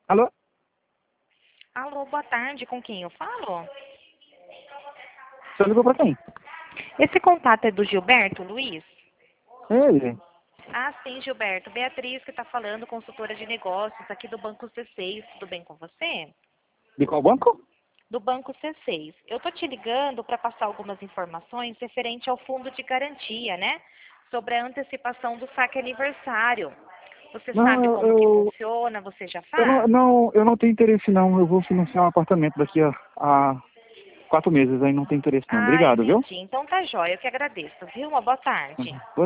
Alô? Alô, boa tarde, com quem eu falo? Você ligou pra quem? Esse contato é do Gilberto Luiz? É ele. Ah, sim, Gilberto. Beatriz que está falando, consultora de negócios aqui do Banco C6. Tudo bem com você? De qual banco? Do Banco C6. Eu tô te ligando para passar algumas informações referente ao fundo de garantia, né? Sobre a antecipação do saque aniversário. Você Não, sabe como que funciona? Você já faz? eu não tenho interesse não. Eu vou financiar um apartamento daqui a 4 meses, aí não tenho interesse não. Ah, Obrigado, viu? entendi. Então tá jóia, eu que agradeço, viu? Uma boa tarde. Boa